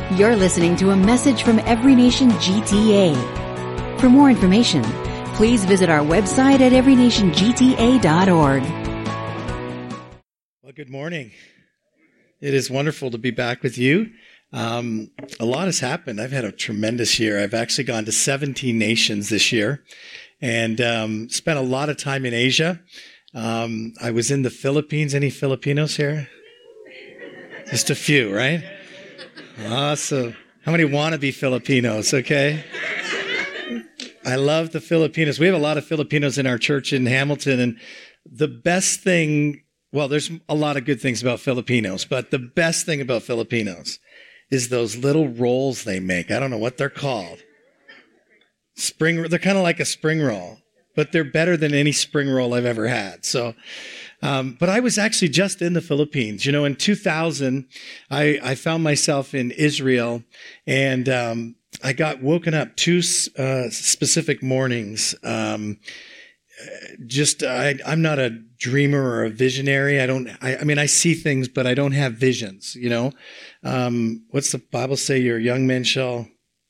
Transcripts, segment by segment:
You're listening to a message from Every Nation GTA. For more information, please visit our website at everynationgta.org. Well, good morning. It is wonderful to be back with you. A lot has happened. I've had a tremendous year. I've actually gone to 17 nations this year and spent a lot of time in Asia. I was in the Philippines. Any Filipinos here? Just a few, right? Awesome. How many want to be Filipinos, okay? I love the Filipinos. We have a lot of Filipinos in our church in Hamilton, and the best thing, well, there's a lot of good things about Filipinos, but the best thing about Filipinos is those little rolls they make. I don't know what they're called. They're kind of like a spring roll, but they're better than any spring roll I've ever had. So, but I was actually just in the Philippines. You know, in 2000, I found myself in Israel, and I got woken up two specific mornings. I'm not a dreamer or a visionary. I mean, I see things, but I don't have visions, you know. What's the Bible say? Your young men shall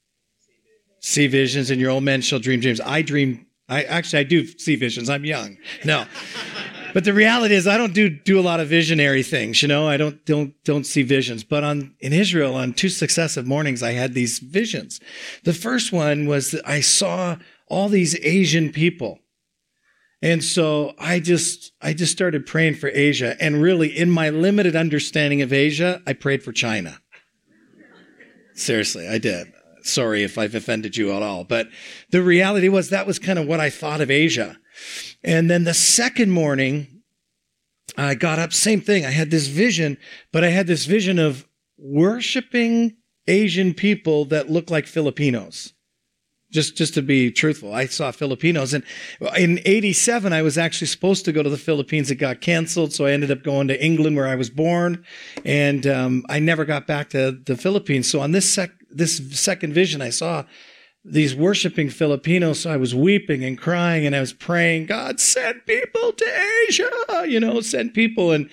see visions and your old men shall dream dreams. I do see visions. I'm young. No. But the reality is I don't do a lot of visionary things, you know. I don't see visions. But in Israel, on two successive mornings, I had these visions. The first one was that I saw all these Asian people. And so I just started praying for Asia. And really, in my limited understanding of Asia, I prayed for China. Seriously, I did. Sorry if I've offended you at all. But the reality was that was kind of what I thought of Asia. And then the second morning, I got up, same thing. I had this vision, but I had this vision of worshiping Asian people that look like Filipinos. Just to be truthful, I saw Filipinos. And in 87, I was actually supposed to go to the Philippines. It got canceled, so I ended up going to England where I was born. And I never got back to the Philippines. So on this second vision, I saw these worshiping Filipinos. So I was weeping and crying, and I was praying, God, send people to Asia, you know, send people. And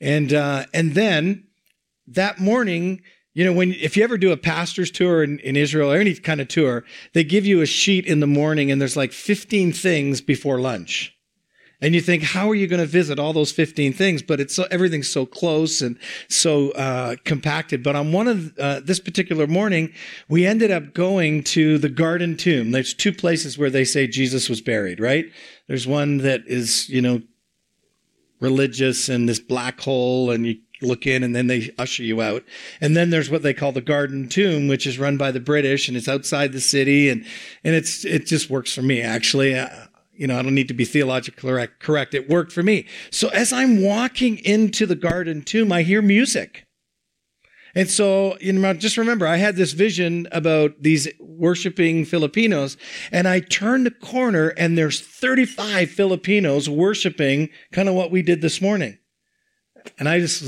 then that morning, you know, if you ever do a pastor's tour in Israel or any kind of tour, they give you a sheet in the morning and there's like 15 things before lunch. And you think, how are you going to visit all those 15 things? But everything's so close and so compacted. But on one of this particular morning, we ended up going to the Garden Tomb. There's two places where they say Jesus was buried, right? There's one that is, you know, religious and this black hole, and you look in and then they usher you out. And then there's what they call the Garden Tomb, which is run by the British, and it's outside the city. And it just works for me, actually. You know, I don't need to be theologically correct. It worked for me. So as I'm walking into the Garden Tomb, I hear music. And so, you know, just remember, I had this vision about these worshiping Filipinos, and I turned the corner and there's 35 Filipinos worshiping kind of what we did this morning. And I just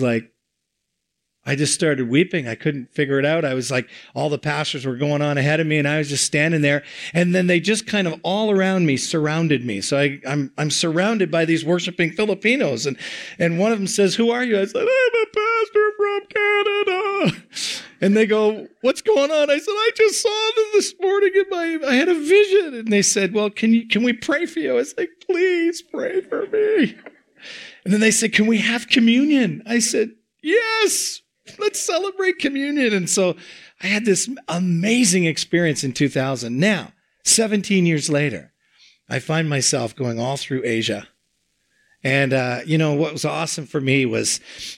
started weeping. I couldn't figure it out. I was like, all the pastors were going on ahead of me, and I was just standing there. And then they just kind of all around me surrounded me. So I'm surrounded by these worshiping Filipinos. And one of them says, who are you? I said, I'm a pastor from Canada. And they go, what's going on? I said, I just saw this morning I had a vision. And they said, well, can we pray for you? I was like, please pray for me. And then they said, can we have communion? I said, yes. Let's celebrate communion. And so I had this amazing experience in 2000. Now, 17 years later, I find myself going all through Asia. And, you know, what was awesome for me was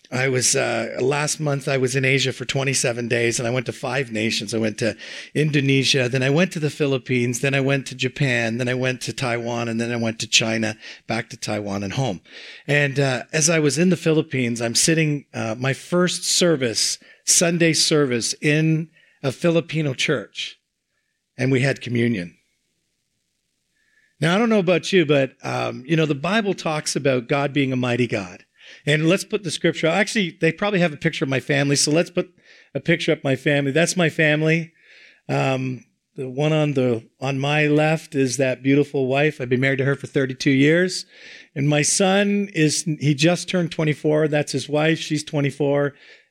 last month I was in Asia for 27 days, and I went to 5 nations. I went to Indonesia, then I went to the Philippines, then I went to Japan, then I went to Taiwan, and then I went to China, back to Taiwan and home. And as I was in the Philippines, I'm sitting, my first service, Sunday service in a Filipino church, and we had communion. Now, I don't know about you, but, you know, the Bible talks about God being a mighty God. And let's put the scripture. Actually, they probably have a picture of my family, so let's put a picture of my family. That's my family. The one on my left is that beautiful wife. I've been married to her for 32 years. And my son he just turned 24. That's his wife. She's 24.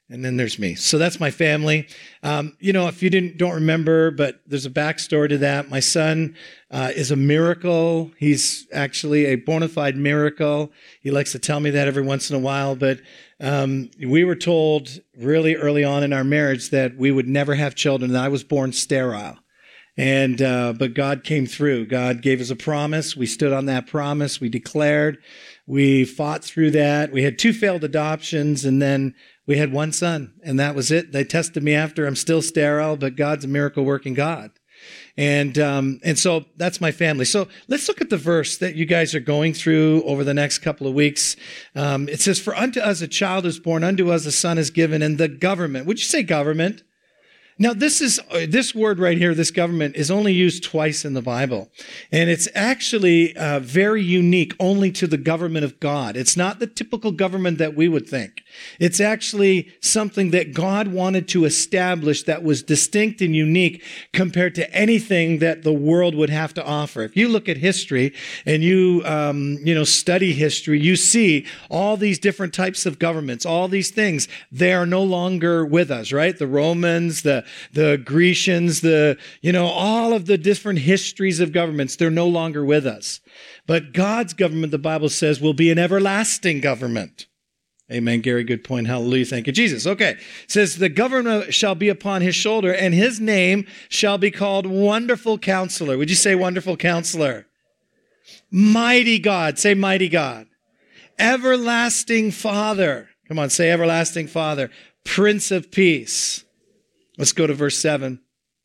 And then there's me. So that's my family. If you don't remember, but there's a backstory to that. My son is a miracle. He's actually a bona fide miracle. He likes to tell me that every once in a while. But we were told really early on in our marriage that we would never have children, and I was born sterile. And but God came through. God gave us a promise. We stood on that promise. We declared. We fought through that. We had 2 failed adoptions, and then we had 1 son, and that was it. They tested me after. I'm still sterile, but God's a miracle-working God. And so that's my family. So let's look at the verse that you guys are going through over the next couple of weeks. It says, "For unto us a child is born, unto us a son is given, and the government." Would you say government? Now, this word right here, this government, is only used twice in the Bible. And it's actually very unique only to the government of God. It's not the typical government that we would think. It's actually something that God wanted to establish that was distinct and unique compared to anything that the world would have to offer. If you look at history and you study history, you see all these different types of governments, all these things. They are no longer with us, right? The Romans, the Grecians, all of the different histories of governments, they're no longer with us. But God's government, the Bible says, will be an everlasting government. Amen, Gary, good point. Hallelujah. Thank you, Jesus. Okay. It says, "The government shall be upon his shoulder, and his name shall be called Wonderful Counselor." Would you say Wonderful Counselor? Mighty God. Say Mighty God. Everlasting Father. Come on, say Everlasting Father. Prince of Peace. Let's go to verse 7.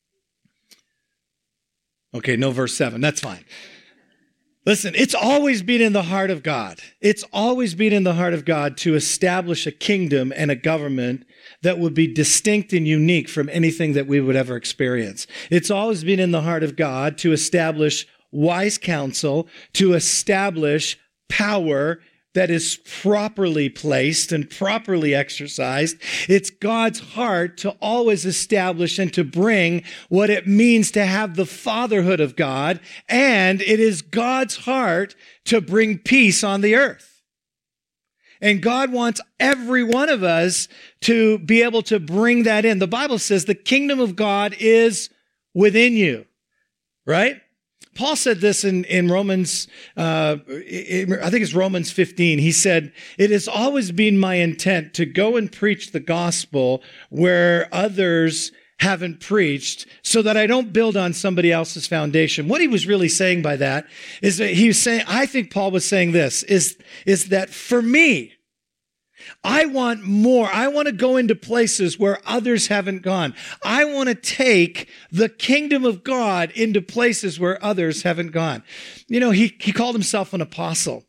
Okay, no verse 7. That's fine. Listen, it's always been in the heart of God. It's always been in the heart of God to establish a kingdom and a government that would be distinct and unique from anything that we would ever experience. It's always been in the heart of God to establish wise counsel, to establish power that is properly placed and properly exercised. It's God's heart to always establish and to bring what it means to have the fatherhood of God. And it is God's heart to bring peace on the earth. And God wants every one of us to be able to bring that in. The Bible says the kingdom of God is within you, right? Paul said this in Romans, I think it's Romans 15. He said, "It has always been my intent to go and preach the gospel where others haven't preached so that I don't build on somebody else's foundation." What he was really saying by that is that he was saying, I think Paul was saying this, is that for me, I want more. I want to go into places where others haven't gone. I want to take the kingdom of God into places where others haven't gone. He called himself an apostle.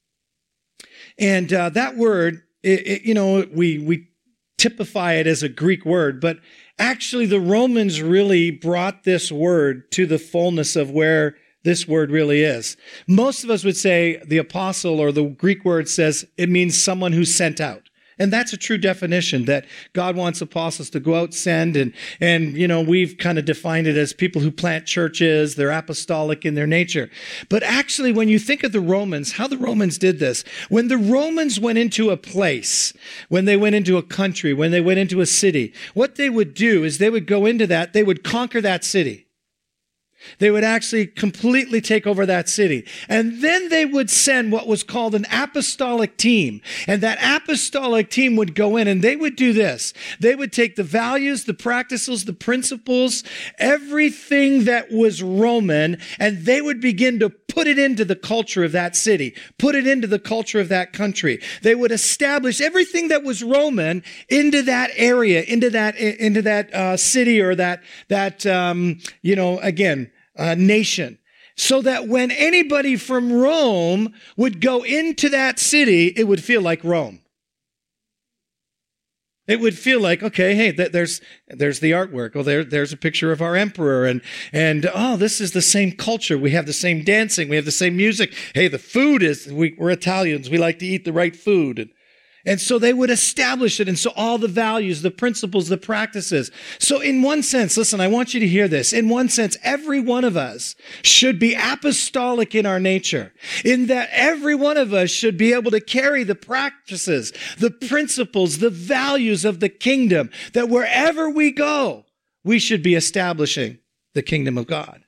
And that word, we typify it as a Greek word, but actually the Romans really brought this word to the fullness of where this word really is. Most of us would say the apostle, or the Greek word says it means someone who's sent out. And that's a true definition, that God wants apostles to go out, send, and we've kind of defined it as people who plant churches. They're apostolic in their nature. But actually, when you think of the Romans, how the Romans did this, when the Romans went into a place, when they went into a country, when they went into a city, what they would do is they would go into that, they would conquer that city. They would actually completely take over that city. And then they would send what was called an apostolic team. And that apostolic team would go in and they would do this. They would take the values, the practices, the principles, everything that was Roman, and they would begin to put it into the culture of that city, put it into the culture of that country. They would establish everything that was Roman into that area, into that city, or nation. So that when anybody from Rome would go into that city, it would feel like Rome. It would feel like, okay, hey, there's the artwork. Oh, there's a picture of our emperor, and oh, this is the same culture. We have the same dancing. We have the same music. Hey, the food is, we're Italians. We like to eat the right food. And so they would establish it. And so all the values, the principles, the practices. So in one sense, listen, I want you to hear this. In one sense, every one of us should be apostolic in our nature, in that every one of us should be able to carry the practices, the principles, the values of the kingdom, that wherever we go, we should be establishing the kingdom of God.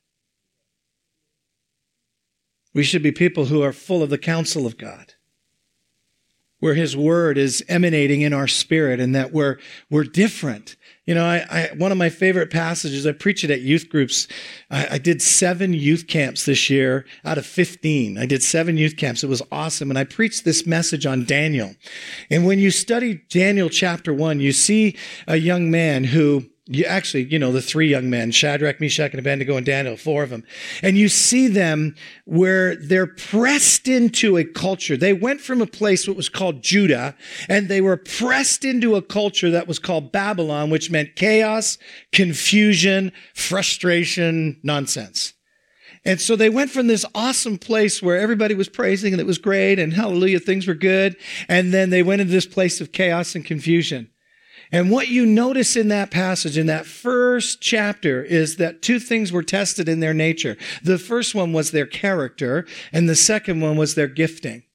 We should be people who are full of the counsel of God, where his word is emanating in our spirit, and that we're different. You know, one of my favorite passages, I preach it at youth groups. I did 7 youth camps this year out of 15. I did 7 youth camps. It was awesome. And I preached this message on Daniel. And when you study Daniel chapter 1, you see a young man who, the 3 young men, Shadrach, Meshach, and Abednego, and Daniel, 4 of them. And you see them where they're pressed into a culture. They went from a place that was called Judah, and they were pressed into a culture that was called Babylon, which meant chaos, confusion, frustration, nonsense. And so they went from this awesome place where everybody was praising and it was great and hallelujah, things were good. And then they went into this place of chaos and confusion. And what you notice in that passage, in that first chapter, is that 2 things were tested in their nature. The first one was their character, and the second one was their gifting.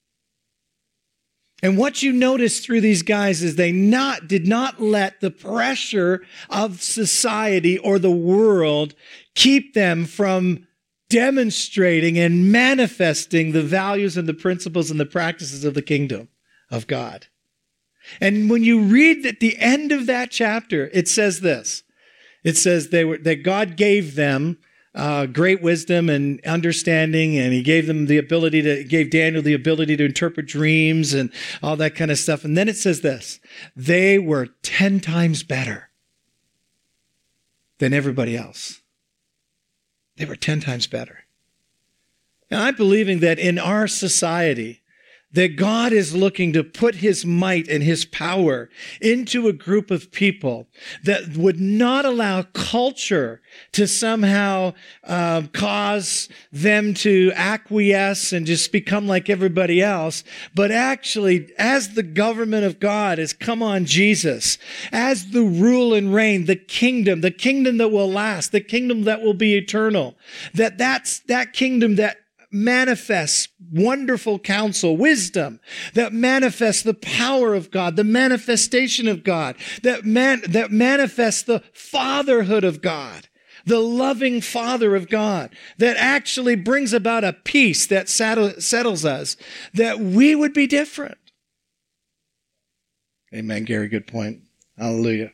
And what you notice through these guys is they did not let the pressure of society or the world keep them from demonstrating and manifesting the values and the principles and the practices of the kingdom of God. And when you read at the end of that chapter, it says this. It says that God gave them great wisdom and understanding, and he gave Daniel the ability to interpret dreams and all that kind of stuff. And then it says this: they were 10 times better than everybody else. They were 10 times better. And I'm believing that in our society, that God is looking to put his might and his power into a group of people that would not allow culture to somehow cause them to acquiesce and just become like everybody else, but actually, as the government of God has come on Jesus, as the rule and reign, the kingdom that will last, the kingdom that will be eternal, that's that kingdom that manifests wonderful counsel, wisdom, that manifests the power of God, the manifestation of God, that manifests the fatherhood of God, the loving Father of God, that actually brings about a peace that settles us, that we would be different. Amen, Gary, good point. Hallelujah.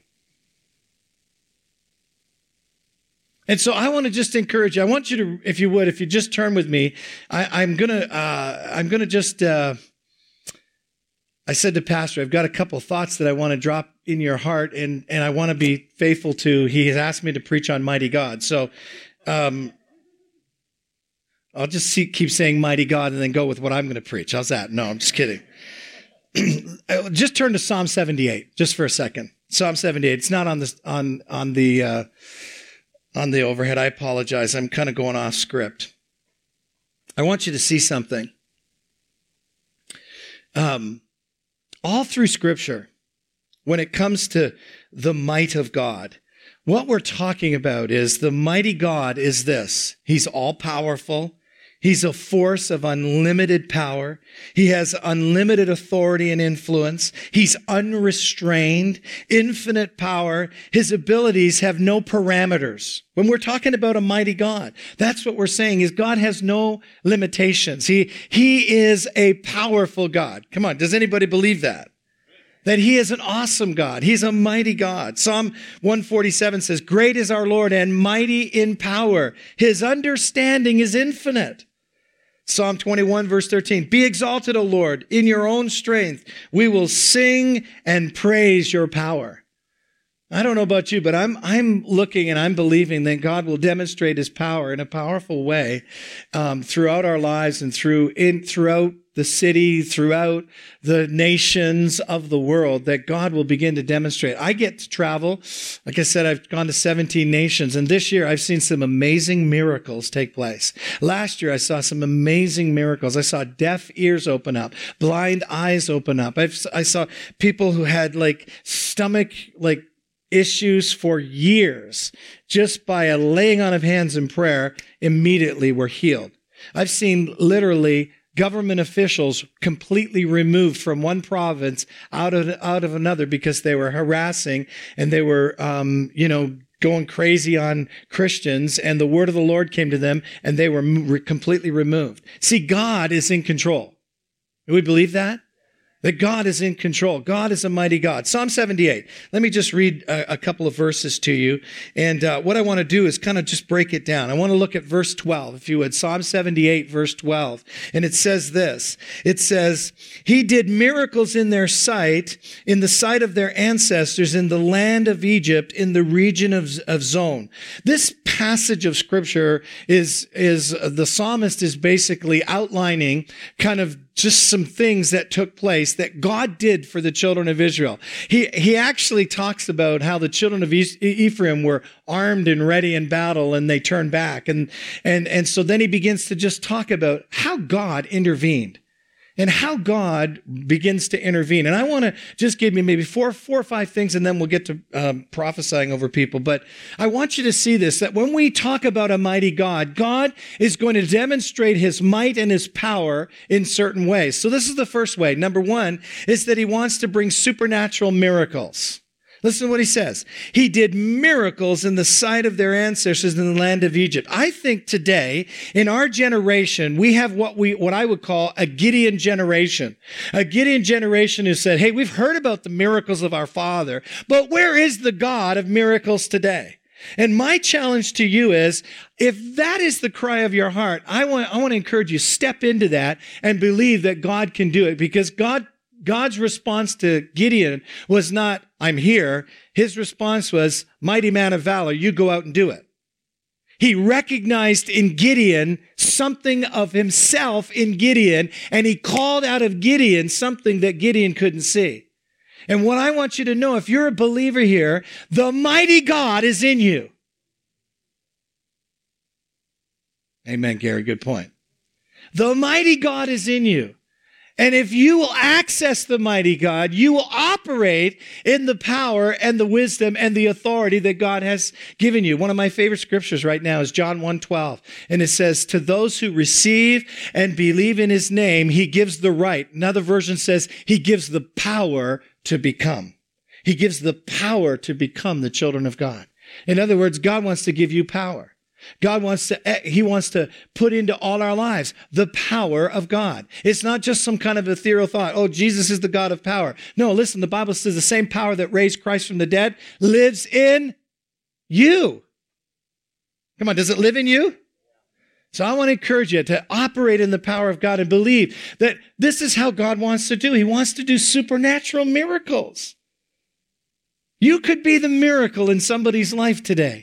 And so I want to just encourage you. I want you to, if you just turn with me, I'm gonna just. I said to Pastor, I've got a couple thoughts that I want to drop in your heart, and I want to be faithful to. He has asked me to preach on Mighty God, so I'll just keep saying Mighty God, and then go with what I'm going to preach. How's that? No, I'm just kidding. Just turn to Psalm 78, just for a second. Psalm 78. It's not on the overhead. I apologize. I'm kind of going off script. I want you to see something. All through Scripture, when it comes to the might of God, what we're talking about is the mighty God is this. He's all-powerful. He's a force of unlimited power. He has unlimited authority and influence. He's unrestrained, infinite power. His abilities have no parameters. When we're talking about a mighty God, that's what we're saying is God has no limitations. He is a powerful God. Come on, does anybody believe that? That he is an awesome God. He's a mighty God. Psalm 147 says, "Great is our Lord and mighty in power. His understanding is infinite." Psalm 21, verse 13, "Be exalted, O Lord, in your own strength. We will sing and praise your power." I don't know about you, but I'm looking and I'm believing that God will demonstrate his power in a powerful way throughout our lives and throughout the city, throughout the nations of the world, that God will begin to demonstrate. I get to travel. Like I said, I've gone to 17 nations, and this year I've seen some amazing miracles take place. Last year I saw some amazing miracles. I saw deaf ears open up, blind eyes open up. I saw people who had stomach issues for years, just by a laying on of hands in prayer, immediately were healed. I've seen literally government officials completely removed from one province out of another because they were harassing and they were, going crazy on Christians, and the word of the Lord came to them and they were completely removed. See, God is in control. Do we believe that? That God is in control. God is a mighty God. Psalm 78. Let me just read a couple of verses to you. And what I want to do is kind of just break it down. I want to look at verse 12, if you would. Psalm 78, verse 12. And it says this. It says, He did miracles in their sight, in the sight of their ancestors, in the land of Egypt, in the region of Zon. This passage of Scripture is the psalmist is basically outlining kind of just some things that took place that God did for the children of Israel. He actually talks about how the children of Ephraim were armed and ready in battle and they turned back. And so then he begins to just talk about how God intervened and how God begins to intervene. And I want to just give you maybe four or five things, and then we'll get to prophesying over people. But I want you to see this, that when we talk about a mighty God, God is going to demonstrate his might and his power in certain ways. So this is the first way. Number one is that he wants to bring supernatural miracles. Listen to what he says. He did miracles in the sight of their ancestors in the land of Egypt. I think today, in our generation, we have what I would call a Gideon generation. A Gideon generation who said, hey, we've heard about the miracles of our father, but where is the God of miracles today? And my challenge to you is, if that is the cry of your heart, I want to encourage you, step into that and believe that God can do it, because God's response to Gideon was not, I'm here. His response was, mighty man of valor, you go out and do it. He recognized in Gideon something of himself in Gideon, and he called out of Gideon something that Gideon couldn't see. And what I want you to know, if you're a believer here, the mighty God is in you. Amen, Gary, good point. The mighty God is in you. And if you will access the mighty God, you will operate in the power and the wisdom and the authority that God has given you. One of my favorite scriptures right now is John 1:12. And it says, to those who receive and believe in his name, he gives the right. Another version says he gives the power to become. He gives the power to become the children of God. In other words, God wants to give you power. He wants to put into all our lives the power of God. It's not just some kind of ethereal thought. Oh, Jesus is the God of power. No, listen, the Bible says the same power that raised Christ from the dead lives in you. Come on, does it live in you? So I want to encourage you to operate in the power of God and believe that this is how God wants to do. He wants to do supernatural miracles. You could be the miracle in somebody's life today.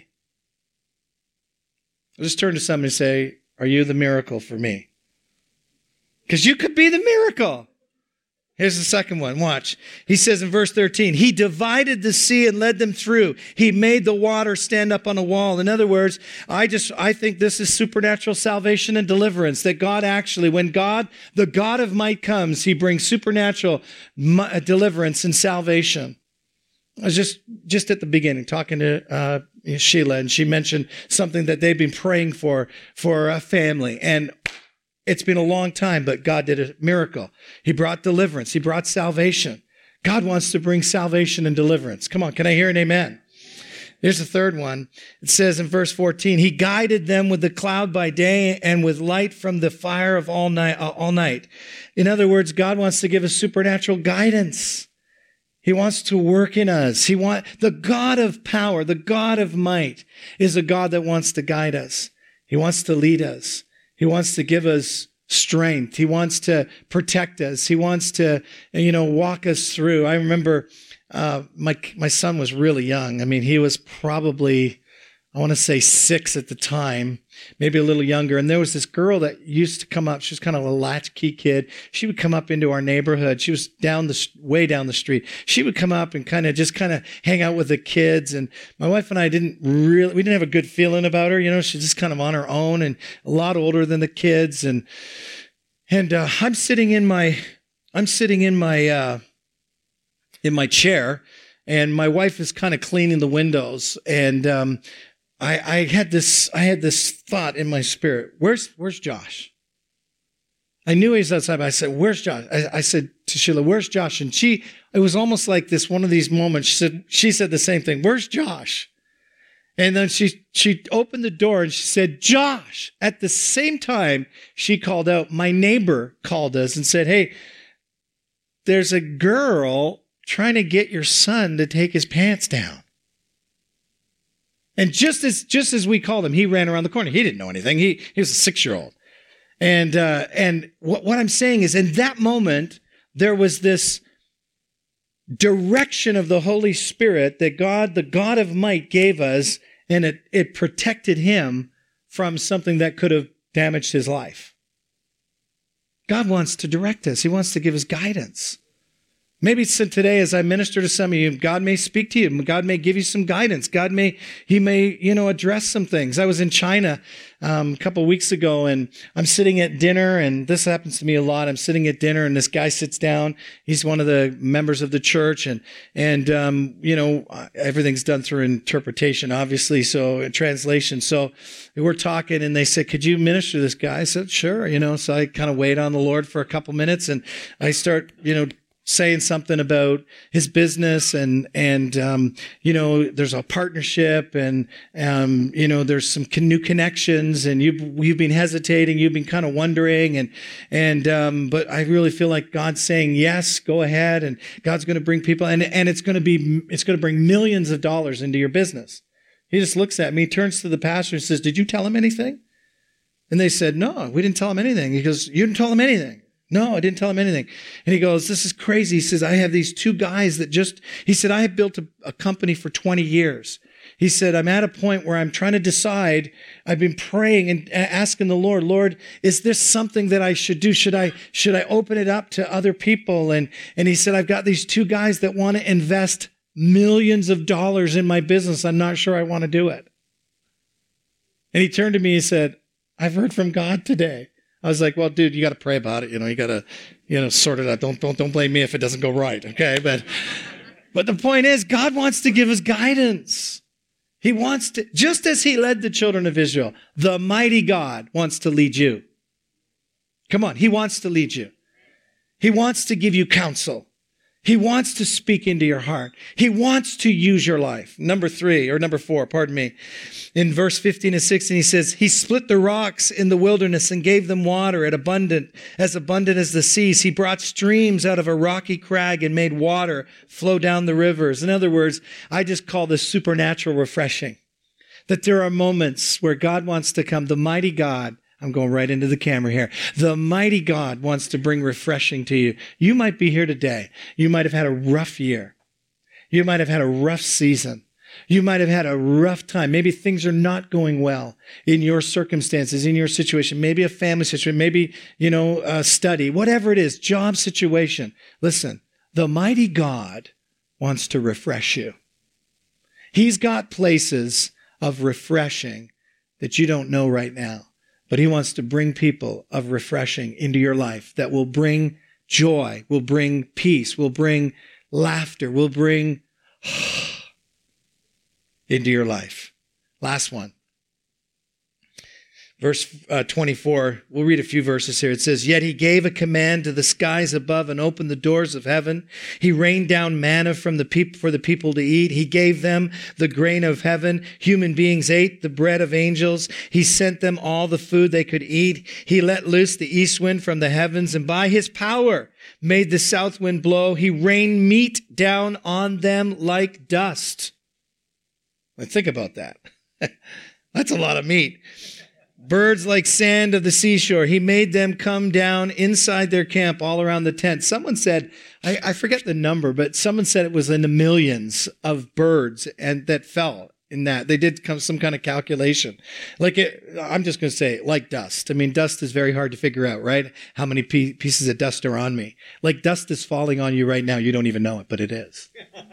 Just turn to somebody and say, are you the miracle for me? Because you could be the miracle. Here's the second one. Watch. He says in verse 13, he divided the sea and led them through. He made the water stand up on a wall. In other words, I think this is supernatural salvation and deliverance. That God actually, when God, the God of might comes, he brings supernatural deliverance and salvation. I was just at the beginning talking to Sheila, and she mentioned something that they've been praying for a family. And it's been a long time, but God did a miracle. He brought deliverance. He brought salvation. God wants to bring salvation and deliverance. Come on, can I hear an amen? Here's the third one. It says in verse 14, he guided them with the cloud by day and with light from the fire of all night. In other words, God wants to give us supernatural guidance. He wants to work in us. The God of power, the God of might is a God that wants to guide us. He wants to lead us. He wants to give us strength. He wants to protect us. He wants to, walk us through. I remember my son was really young. I mean, he was probably, I want to say 6 at the time, maybe a little younger. And there was this girl that used to come up. She was kind of a latchkey kid. She would come up into our neighborhood. She was way down the street. She would come up and kind of hang out with the kids. And my wife and I we didn't have a good feeling about her. You know, she's just kind of on her own and a lot older than the kids. And I'm sitting in my chair, and my wife is kind of cleaning the windows. And, I had this thought in my spirit. Where's Josh? I knew he was outside, but I said, where's Josh? I said to Sheila, where's Josh? And it was almost like one of these moments. She said the same thing. Where's Josh? And then she opened the door and she said, Josh. At the same time, she called out, my neighbor called us and said, hey, there's a girl trying to get your son to take his pants down. And just as we called him, he ran around the corner. He didn't know anything. He was a 6-year-old. And what I'm saying is, in that moment, there was this direction of the Holy Spirit that God, the God of might, gave us, and it protected him from something that could have damaged his life. God wants to direct us. He wants to give us guidance. Maybe today, as I minister to some of you, God may speak to you. God may give you some guidance. He may, address some things. I was in China a couple of weeks ago, and I'm sitting at dinner, and this happens to me a lot. I'm sitting at dinner, and this guy sits down. He's one of the members of the church, and everything's done through interpretation, obviously, so translation. So we're talking, and they said, "Could you minister to this guy?" I said, "Sure." So I kind of wait on the Lord for a couple minutes, and I start, saying something about his business and there's a partnership and, there's some new connections, and you've been hesitating, you've been kind of wondering, but I really feel like God's saying, yes, go ahead. And God's going to bring people, and it's going to bring millions of dollars into your business. He just looks at me, turns to the pastor and says, "Did you tell him anything?" And they said, "No, we didn't tell him anything." He goes, "You didn't tell him anything?" "No, I didn't tell him anything." And he goes, "This is crazy." He says, "I have these 2 guys that he said, I have built a company for 20 years. He said, I'm at a point where I'm trying to decide. I've been praying and asking the Lord, is this something that I should do? Should I open it up to other people?" And he said, "I've got these 2 guys that want to invest millions of dollars in my business. I'm not sure I want to do it." And he turned to me and said, "I've heard from God today." I was like, "Well, dude, you got to pray about it. You got to, sort it out. Don't blame me if it doesn't go right. Okay. But the point is, God wants to give us guidance. He wants to, just as he led the children of Israel, the mighty God wants to lead you. Come on. He wants to lead you. He wants to give you counsel. He wants to speak into your heart. He wants to use your life. Number 4, in verse 15 and 16, he says, he split the rocks in the wilderness and gave them water as abundant as the seas. He brought streams out of a rocky crag and made water flow down the rivers. In other words, I just call this supernatural refreshing. That there are moments where God wants to come, the mighty God. I'm going right into the camera here. The mighty God wants to bring refreshing to you. You might be here today. You might have had a rough year. You might have had a rough season. You might have had a rough time. Maybe things are not going well in your circumstances, in your situation. Maybe a family situation. Maybe, a study. Whatever it is, job situation. Listen, the mighty God wants to refresh you. He's got places of refreshing that you don't know right now. But he wants to bring people of refreshing into your life that will bring joy, will bring peace, will bring laughter, will bring into your life. Last one. Verse 24, we'll read a few verses here. It says, "Yet he gave a command to the skies above and opened the doors of heaven. He rained down manna for the people to eat. He gave them the grain of heaven. Human beings ate the bread of angels. He sent them all the food they could eat. He let loose the east wind from the heavens, and by his power made the south wind blow. He rained meat down on them like dust." Now think about that. That's a lot of meat. "Birds like sand of the seashore. He made them come down inside their camp all around the tent." Someone said, I forget the number, but someone said it was in the millions of birds and that fell in that. They did some kind of calculation. I'm just going to say, like dust. I mean, dust is very hard to figure out, right? How many pieces of dust are on me? Like dust is falling on you right now. You don't even know it, but it is.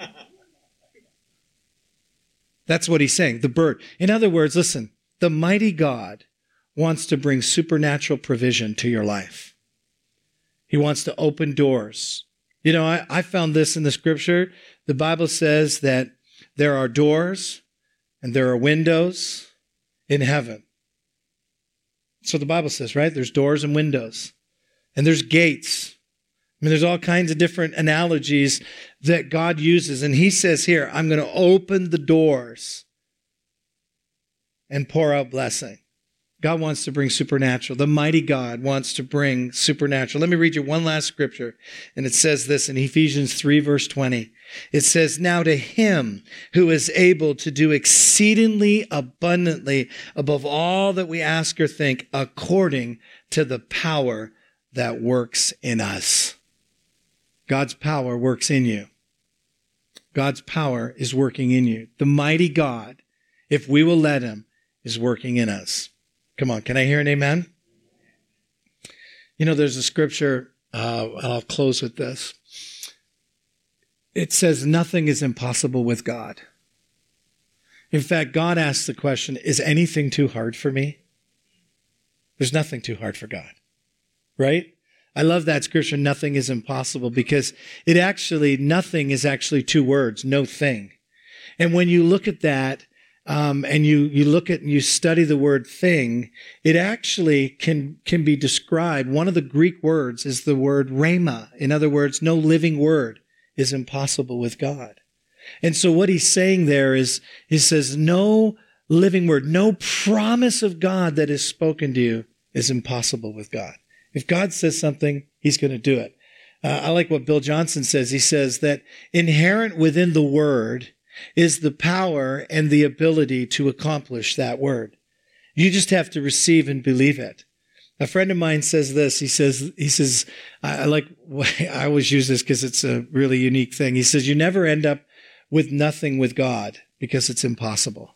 That's what he's saying, the bird. In other words, listen, the mighty God wants to bring supernatural provision to your life. He wants to open doors. You know, I found this in the scripture. The Bible says that there are doors and there are windows in heaven. So the Bible says, right? There's doors and windows. And there's gates. I mean, there's all kinds of different analogies that God uses. And he says here, I'm going to open the doors and pour out blessing. God wants to bring supernatural. The mighty God wants to bring supernatural. Let me read you one last scripture. And it says this in Ephesians 3, verse 20. It says, now to him who is able to do exceedingly abundantly above all that we ask or think, according to the power that works in us. God's power works in you. God's power is working in you. The mighty God, if we will let him, is working in us. Come on, can I hear an amen? You know, there's a scripture, and I'll close with this. It says nothing is impossible with God. In fact, God asks the question, is anything too hard for me? There's nothing too hard for God, right? I love that scripture, nothing is impossible, because nothing is actually two words, no thing. And when you look at that, and you look at and you study the word thing, it actually can be described. One of the Greek words is the word rhema. In other words, no living word is impossible with God. And so what he's saying there is, he says, no living word, no promise of God that is spoken to you is impossible with God. If God says something, he's going to do it. I like what Bill Johnson says. He says that inherent within the word is the power and the ability to accomplish that word. You just have to receive and believe it. A friend of mine says this. He says, I always use this because it's a really unique thing. He says, you never end up with nothing with God because it's impossible.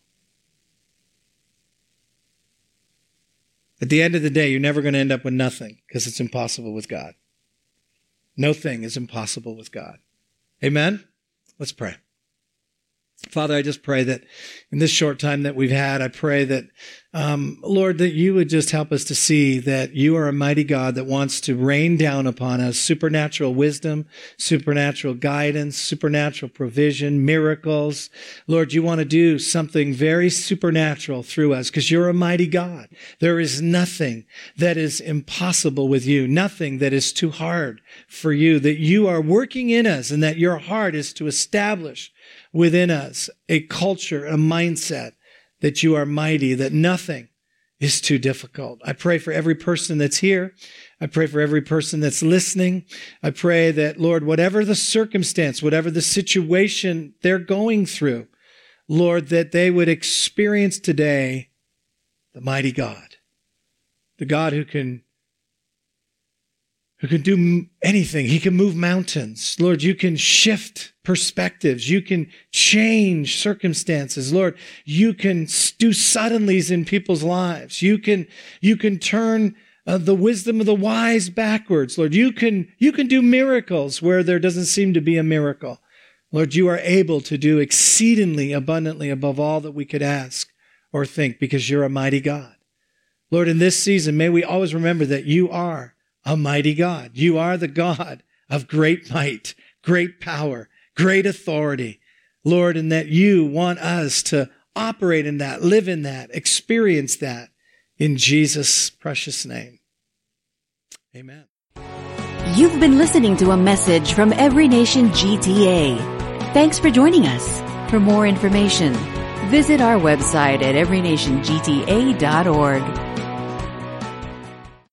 At the end of the day, you're never going to end up with nothing because it's impossible with God. No thing is impossible with God. Amen? Let's pray. Father, I just pray that in this short time that we've had, I pray that, Lord, that you would just help us to see that you are a mighty God that wants to rain down upon us supernatural wisdom, supernatural guidance, supernatural provision, miracles. Lord, you want to do something very supernatural through us because you're a mighty God. There is nothing that is impossible with you, nothing that is too hard for you, that you are working in us and that your heart is to establish within us a culture, a mindset that you are mighty, that nothing is too difficult. I pray for every person that's here. I pray for every person that's listening. I pray that, Lord, whatever the circumstance, whatever the situation they're going through, Lord, that they would experience today the mighty God, the God who can do anything. He can move mountains. Lord, you can shift perspectives. You can change circumstances. Lord, you can do suddenlies in people's lives. You can turn the wisdom of the wise backwards. Lord, you can do miracles where there doesn't seem to be a miracle. Lord, you are able to do exceedingly abundantly above all that we could ask or think because you're a mighty God. Lord, in this season, may we always remember that you are a mighty God. You are the God of great might, great power, great authority, Lord, and that you want us to operate in that, live in that, experience that in Jesus' precious name. Amen. You've been listening to a message from Every Nation GTA. Thanks for joining us. For more information, visit our website at everynationgta.org.